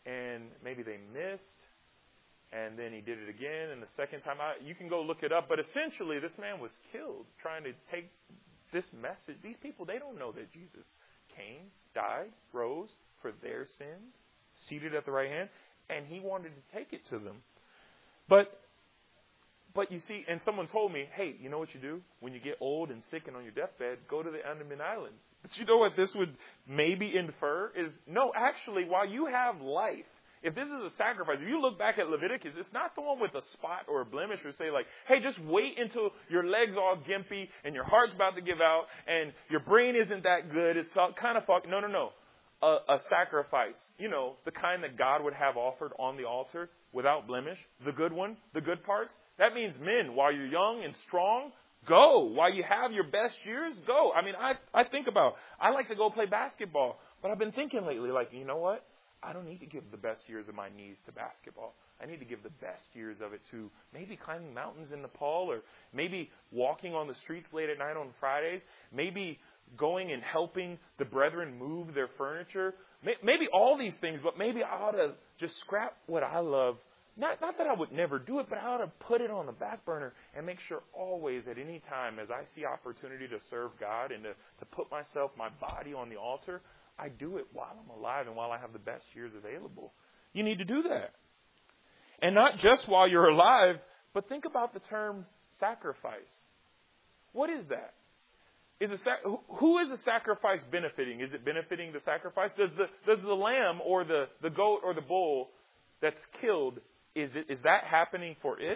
and maybe they missed, and then he did it again, and the second time, I, you can go look it up, but essentially this man was killed trying to take this message. These people, they don't know that Jesus came, died, rose for their sins, seated at the right hand, and he wanted to take it to them. But But you see, and someone told me, hey, you know what you do? When you get old and sick and on your deathbed, go to the Andaman Islands. But you know what this would maybe infer is, no, actually, while you have life, if this is a sacrifice, if you look back at Leviticus, it's not the one with a spot or a blemish or say like, hey, just wait until your leg's all gimpy and your heart's about to give out and your brain isn't that good. It's all kind of fuck. No, no, no. A, a sacrifice, you know, the kind that God would have offered on the altar without blemish, the good one, the good parts. That means, men, while you're young and strong, go. While you have your best years, go. I mean, I, I think about, I like to go play basketball, but I've been thinking lately, like, you know what? I don't need to give the best years of my knees to basketball. I need to give the best years of it to maybe climbing mountains in Nepal, or maybe walking on the streets late at night on Fridays, maybe going and helping the brethren move their furniture. Maybe all these things, but maybe I ought to just scrap what I love. Not, not that I would never do it, but I ought to put it on the back burner and make sure always at any time as I see opportunity to serve God and to, to put myself, my body on the altar, I do it while I'm alive and while I have the best years available. You need to do that. And not just while you're alive, but think about the term sacrifice. What is that? Is a sac- who is a sacrifice benefiting? Is it benefiting the sacrifice? Does the does the lamb or the, the goat or the bull that's killed, is it is that happening for it?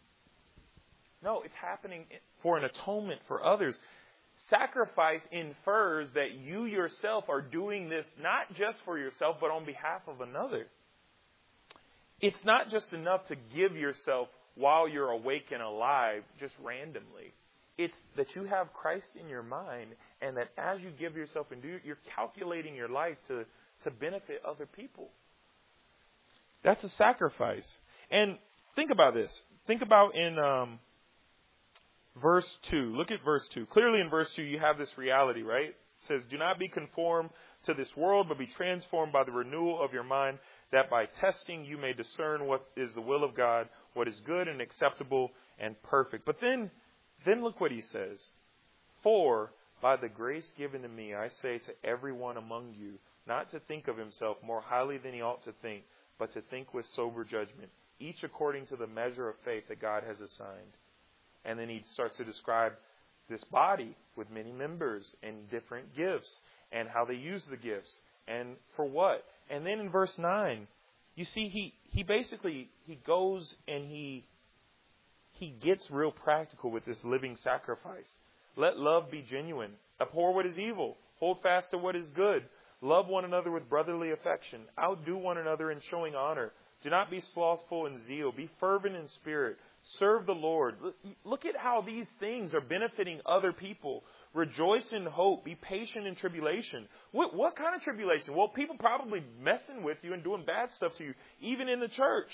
No, it's happening for an atonement for others. Sacrifice infers that you yourself are doing this not just for yourself, but on behalf of another. It's not just enough to give yourself while you're awake and alive, just randomly. It's that you have Christ in your mind, and that as you give yourself and do, you're calculating your life to, to benefit other people. That's a sacrifice. And think about this. Think about in um, verse two. Look at verse two. Clearly in verse two, you have this reality, right? It says, do not be conformed to this world, but be transformed by the renewal of your mind, that by testing you may discern what is the will of God, what is good and acceptable and perfect. But then, then look what he says. For by the grace given to me, I say to everyone among you, not to think of himself more highly than he ought to think, but to think with sober judgment, each according to the measure of faith that God has assigned. And then he starts to describe this body with many members and different gifts and how they use the gifts and for what. And then in verse nine, you see he, he basically, he goes and he he gets real practical with this living sacrifice. Let love be genuine. Abhor what is evil. Hold fast to what is good. Love one another with brotherly affection. Outdo one another in showing honor. Do not be slothful in zeal. Be fervent in spirit. Serve the Lord. Look at how these things are benefiting other people. Rejoice in hope. Be patient in tribulation. What, what kind of tribulation? Well, people probably messing with you and doing bad stuff to you, even in the church.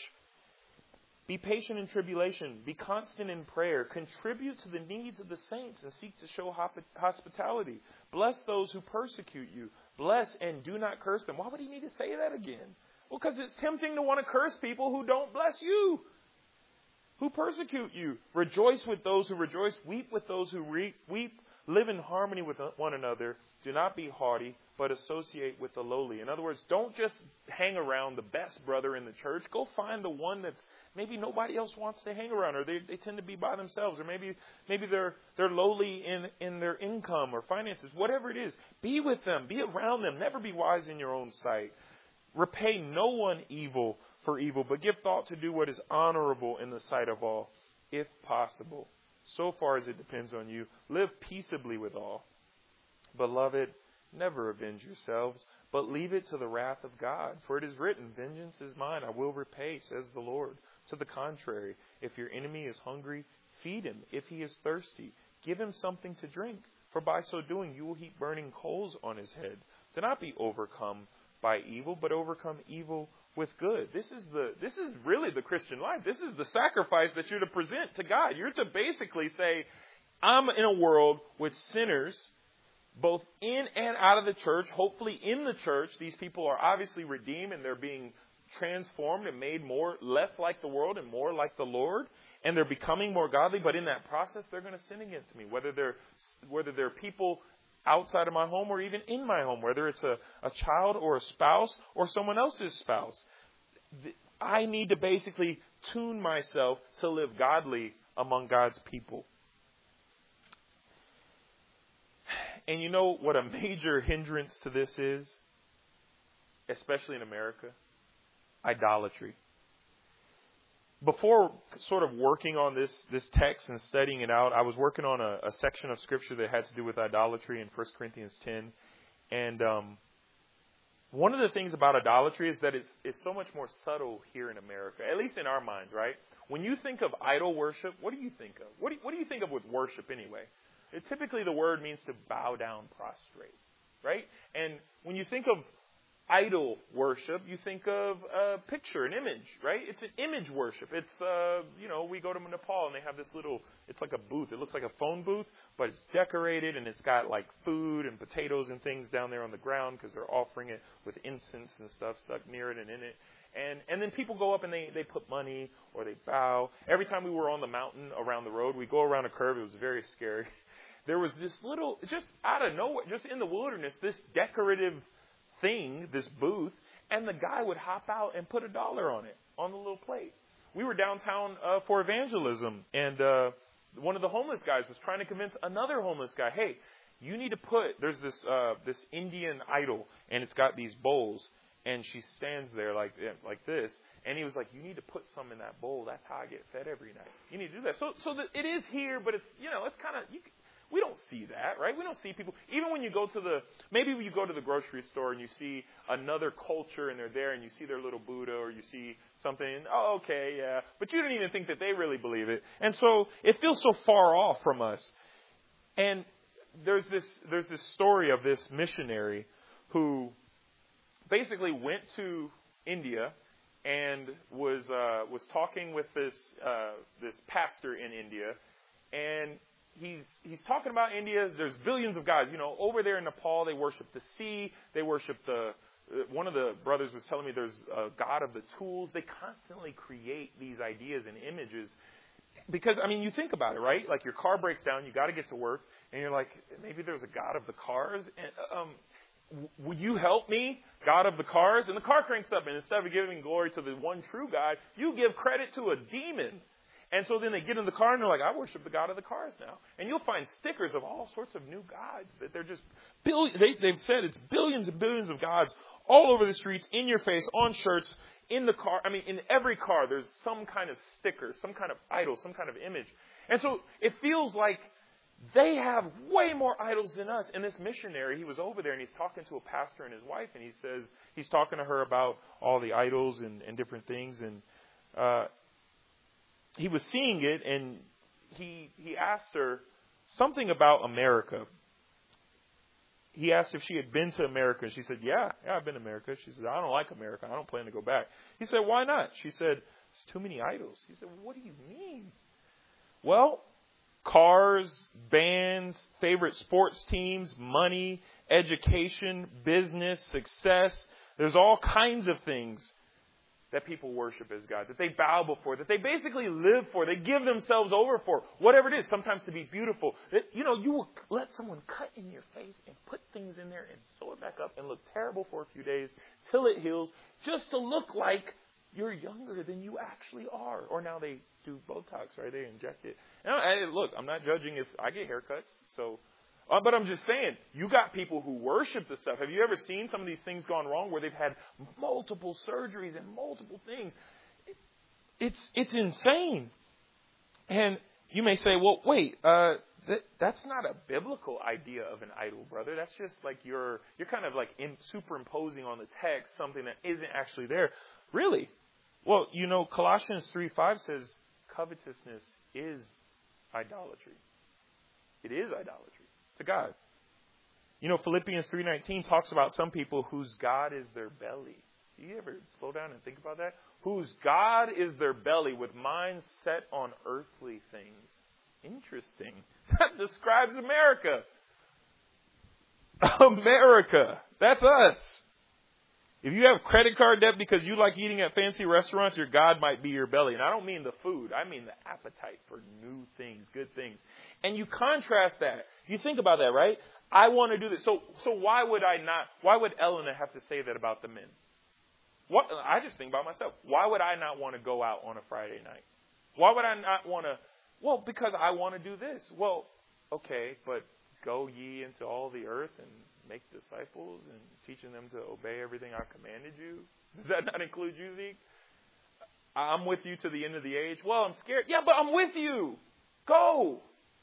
Be patient in tribulation. Be constant in prayer. Contribute to the needs of the saints and seek to show hospitality. Bless those who persecute you. Bless and do not curse them. Why would he need to say that again? Well, because it's tempting to want to curse people who don't bless you, who persecute you. Rejoice with those who rejoice. Weep with those who re- weep. Live in harmony with one another. Do not be haughty, but associate with the lowly. In other words, don't just hang around the best brother in the church. Go find the one that's maybe nobody else wants to hang around, or they, they tend to be by themselves, or maybe maybe they're they're lowly in, in their income or finances. Whatever it is, be with them. Be around them. Never be wise in your own sight. Repay no one evil for evil, but give thought to do what is honorable in the sight of all, if possible. So far as it depends on you, live peaceably with all. Beloved, never avenge yourselves, but leave it to the wrath of God. For it is written, vengeance is mine, I will repay, says the Lord. To the contrary, if your enemy is hungry, feed him. If he is thirsty, give him something to drink. For by so doing, you will heap burning coals on his head. Do not be overcome by evil, but overcome evil with good. This is the this is really the Christian life. This is the sacrifice that you're to present to God. You're to basically say, I'm in a world with sinners, both in and out of the church, hopefully in the church. These people are obviously redeemed and they're being transformed and made more, less like the world and more like the Lord. And they're becoming more godly. But in that process, they're going to sin against me. Whether they're, whether they're people outside of my home or even in my home, whether it's a, a child or a spouse or someone else's spouse. I need to basically tune myself to live godly among God's people. And you know what a major hindrance to this is, especially in America? Idolatry. Before sort of working on this, this text and studying it out, I was working on a, a section of Scripture that had to do with idolatry in First Corinthians ten. And um, one of the things about idolatry is that it's, it's so much more subtle here in America, at least in our minds, right? When you think of idol worship, what do you think of? What do you, what do you think of with worship anyway? It, typically the word means to bow down, prostrate, right? And when you think of idol worship, you think of a picture, an image, right? It's an image worship. It's, uh, you know, we go to Nepal and they have this little, it's like a booth. It looks like a phone booth, but it's decorated and it's got like food and potatoes and things down there on the ground because they're offering it with incense and stuff stuck near it and in it. And and then people go up and they, they put money or they bow. Every time we were on the mountain around the road, we go around a curve. It was very scary. There was this little, just out of nowhere, just in the wilderness, this decorative thing, this booth, and the guy would hop out and put a dollar on it, on the little plate. We were downtown uh, for evangelism, and uh, one of the homeless guys was trying to convince another homeless guy, hey, you need to put, there's this uh, this Indian idol, and it's got these bowls, and she stands there like like this, and he was like, you need to put some in that bowl. That's how I get fed every night. You need to do that. So so that it is here, but it's, you know, it's kind of, you we don't see that, right? We don't see people, even when you go to the, maybe when you go to the grocery store and you see another culture and they're there and you see their little Buddha or you see something, oh, okay, yeah. But you don't even think that they really believe it. And so it feels so far off from us. And there's this, there's this story of this missionary who basically went to India and was, uh, was talking with this, uh, this pastor in India, and He's he's talking about India. There's billions of guys. You know, over there in Nepal, they worship the sea. They worship the. One of the brothers was telling me there's a god of the tools. They constantly create these ideas and images. Because, I mean, you think about it, right? Like your car breaks down. You got to get to work. And you're like, maybe there's a god of the cars. And, um, will you help me, God of the cars? And the car cranks up. And instead of giving glory to the one true God, you give credit to a demon. And so then they get in the car and they're like, I worship the God of the cars now. And you'll find stickers of all sorts of new gods that they're just, billion, they, they've said it's billions and billions of gods all over the streets, in your face, on shirts, in the car. I mean, in every car, there's some kind of sticker, some kind of idol, some kind of image. And so it feels like they have way more idols than us. And this missionary, he was over there and he's talking to a pastor and his wife, and he says, he's talking to her about all the idols and, and different things. And, uh, he was seeing it, and he he asked her something about America. He asked if she had been to America. She said, yeah, yeah, I've been to America. She said, I don't like America. I don't plan to go back. He said, why not? She said, it's too many idols. He said, what do you mean? Well, cars, bands, favorite sports teams, money, education, business, success. There's all kinds of things that people worship as God, that they bow before, that they basically live for, they give themselves over for, whatever it is, sometimes to be beautiful. That, you know, you will let someone cut in your face and put things in there and sew it back up and look terrible for a few days till it heals, just to look like you're younger than you actually are. Or now they do Botox, right? They inject it. And I, look, I'm not judging if I get haircuts, so... Uh, but I'm just saying, you got people who worship this stuff. Have you ever seen some of these things gone wrong where they've had multiple surgeries and multiple things? It, it's it's insane. And you may say, well, wait, uh, that, that's not a biblical idea of an idol, brother. That's just like you're you're kind of like in, superimposing on the text something that isn't actually there. Really? Well, you know, Colossians three five says covetousness is idolatry. It is idolatry to God. You know, Philippians three nineteen talks about some people whose God is their belly. Do you ever slow down and think about that? Whose God is their belly, with minds set on earthly things. Interesting. That describes America. America. That's us. If you have credit card debt because you like eating at fancy restaurants, your God might be your belly. And I don't mean the food. I mean the appetite for new things, good things. And you contrast that. You think about that, right? I want to do this. So so why would I not, why would Elena have to say that about the men? What, I just think about myself. Why would I not want to go out on a Friday night? Why would I not want to, well, because I want to do this. Well, okay, but go ye into all the earth and make disciples and teaching them to obey everything I've commanded you. Does that not include you, Zeke? I'm with you to the end of the age. Well, I'm scared. Yeah, but I'm with you. Go.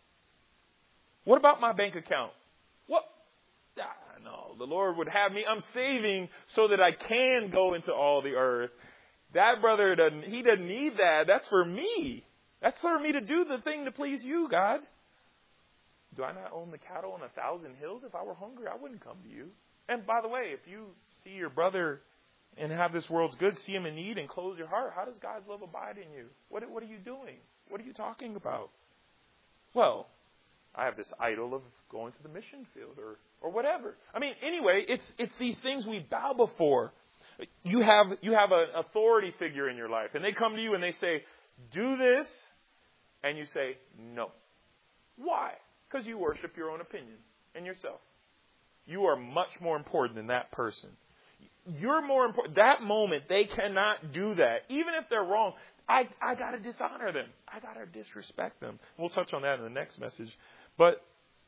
What about my bank account? What? Ah, no, the Lord would have me. I'm saving so that I can go into all the earth. That brother doesn't, he doesn't need that. That's for me. That's for me to do the thing to please you, God. Do I not own the cattle on a thousand hills? If I were hungry, I wouldn't come to you. And by the way, if you see your brother and have this world's goods, see him in need and close your heart, how does God's love abide in you? What, what are you doing? What are you talking about? Well, I have this idol of going to the mission field or, or whatever. I mean, anyway, it's it's these things we bow before. You have you have an authority figure in your life, and they come to you and they say, do this, and you say, no. Why? Because you worship your own opinion and yourself. You are much more important than that person. You're more important. That moment, they cannot do that. Even if they're wrong, I, I got to dishonor them. I got to disrespect them. We'll touch on that in the next message. But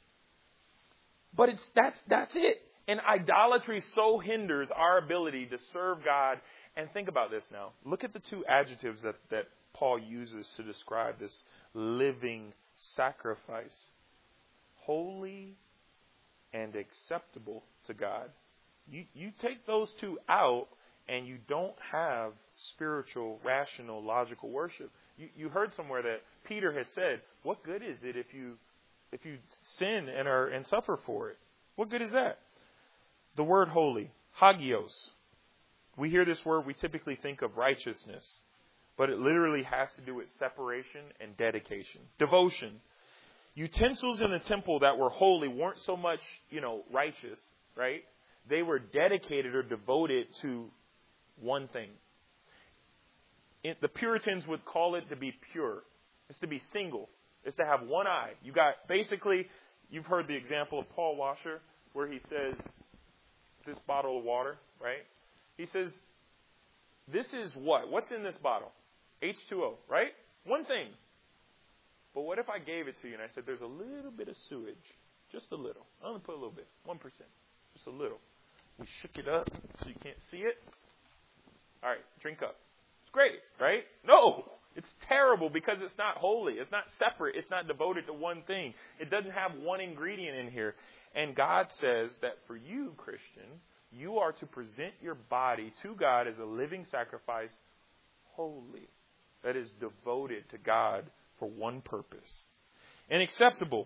but it's that's that's it. And idolatry so hinders our ability to serve God. And think about this now. Look at the two adjectives that, that Paul uses to describe this living sacrifice. Holy and acceptable to God. You, you take those two out and you don't have spiritual, rational, logical worship. You, you heard somewhere that Peter has said, what good is it if you if you sin and are and suffer for it? What good is that? The word holy, hagios. We hear this word, we typically think of righteousness, but it literally has to do with separation and dedication, devotion. Utensils in the temple that were holy weren't so much, you know, righteous, right? They were dedicated or devoted to one thing. It, the Puritans would call it to be pure. It's to be single. It's to have one eye. You got, basically, you've heard the example of Paul Washer, where he says, this bottle of water, right? He says, this is what? What's in this bottle? H two O, right? One thing. But what if I gave it to you and I said, there's a little bit of sewage. Just a little. I only put a little bit. one percent. Just a little. We shook it up so you can't see it. All right, drink up. It's great, right? No, it's terrible because it's not holy. It's not separate. It's not devoted to one thing. It doesn't have one ingredient in here. And God says that for you, Christian, you are to present your body to God as a living sacrifice, holy, that is devoted to God for one purpose. And acceptable,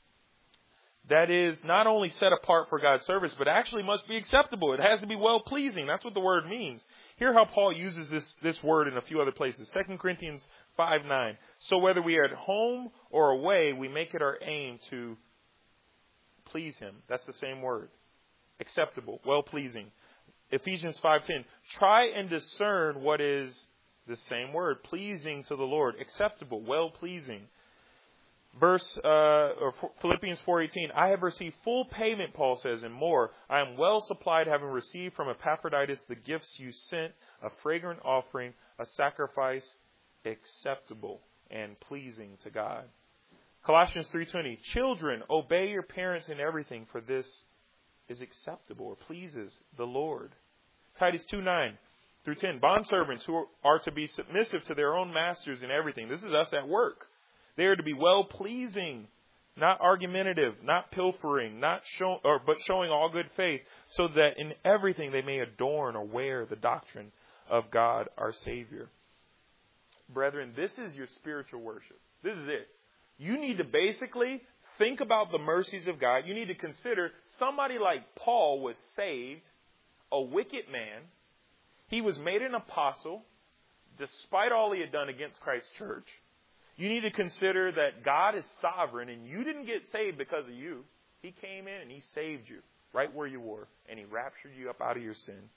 that is not only set apart for God's service, but actually must be acceptable. It has to be well-pleasing. That's what the word means. Hear how Paul uses this, this word in a few other places. Second Corinthians five nine. So whether we are at home or away, we make it our aim to please Him. That's the same word. Acceptable, well-pleasing. Ephesians five ten. Try and discern what is the same word, pleasing to the Lord, acceptable, well-pleasing. Verse uh, or Philippians four eighteen. I have received full payment, Paul says, and more. I am well supplied, having received from Epaphroditus the gifts you sent, a fragrant offering, a sacrifice acceptable and pleasing to God. Colossians three twenty. Children, obey your parents in everything, for this is acceptable or pleases the Lord. Titus two nine through ten. Bondservants who are to be submissive to their own masters in everything. This is us at work. They are to be well-pleasing, not argumentative, not pilfering, not show, or, but showing all good faith, so that in everything they may adorn or wear the doctrine of God our Savior. Brethren, this is your spiritual worship. This is it. You need to basically think about the mercies of God. You need to consider somebody like Paul was saved, a wicked man. He was made an apostle, despite all he had done against Christ's church. You need to consider that God is sovereign and you didn't get saved because of you. He came in and He saved you right where you were and He raptured you up out of your sin.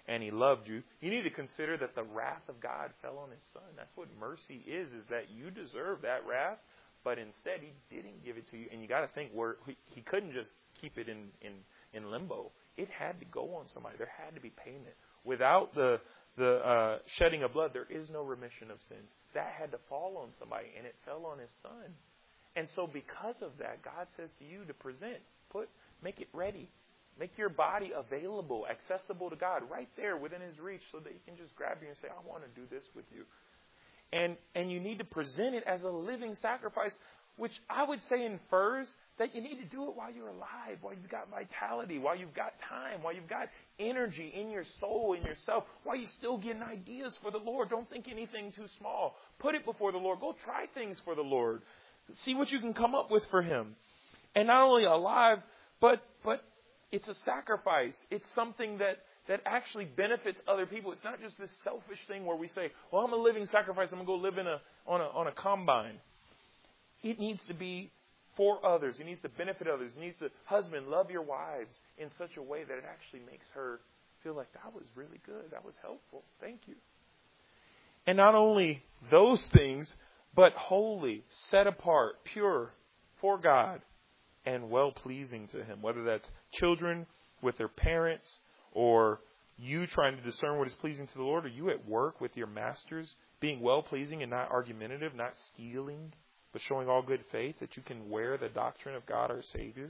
and He loved you. You need to consider that the wrath of God fell on His Son. That's what mercy is, is that you deserve that wrath, but instead He didn't give it to you. And you got to think, where he, he couldn't just keep it in, in, in limbo. It had to go on somebody. There had to be payment. Without the the uh, shedding of blood, there is no remission of sins. That had to fall on somebody, and it fell on His Son. And so because of that, God says to you to present, put, make it ready. Make your body available, accessible to God, right there within His reach, so that He can just grab you and say, I want to do this with you. And and you need to present it as a living sacrifice, which I would say infers that you need to do it while you're alive, while you've got vitality, while you've got time, while you've got energy in your soul, in yourself, while you're still getting ideas for the Lord. Don't think anything too small. Put it before the Lord. Go try things for the Lord. See what you can come up with for Him. And not only alive, but but it's a sacrifice. It's something that, that actually benefits other people. It's not just this selfish thing where we say, well, I'm a living sacrifice. I'm going to go live in a on a on a combine. It needs to be for others. It needs to benefit others. It needs to, husband, love your wives in such a way that it actually makes her feel like that was really good. That was helpful. Thank you. And not only those things, but holy, set apart, pure for God, and well-pleasing to Him. Whether that's children with their parents, or you trying to discern what is pleasing to the Lord, or you at work with your masters, being well-pleasing and not argumentative, not stealing, but showing all good faith, that you can wear the doctrine of God our Savior.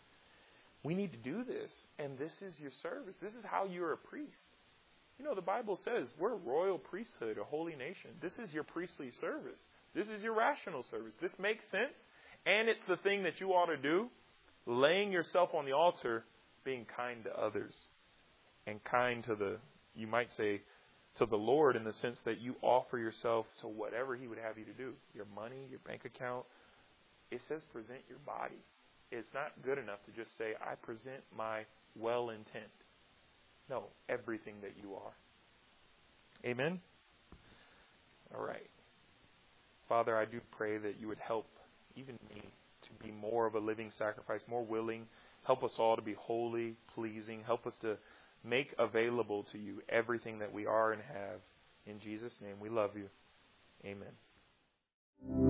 We need to do this, and this is your service. This is how you're a priest. You know, the Bible says we're a royal priesthood, a holy nation. This is your priestly service. This is your rational service. This makes sense, and it's the thing that you ought to do, laying yourself on the altar, being kind to others, and kind to the, you might say, to the Lord, in the sense that you offer yourself to whatever He would have you to do. Your money, your bank account. It says present your body. It's not good enough to just say, I present my well intent. No, everything that you are. Amen? All right. Father, I do pray that you would help even me to be more of a living sacrifice, more willing. Help us all to be holy, pleasing. Help us to make available to you everything that we are and have. In Jesus' name, we love you. Amen.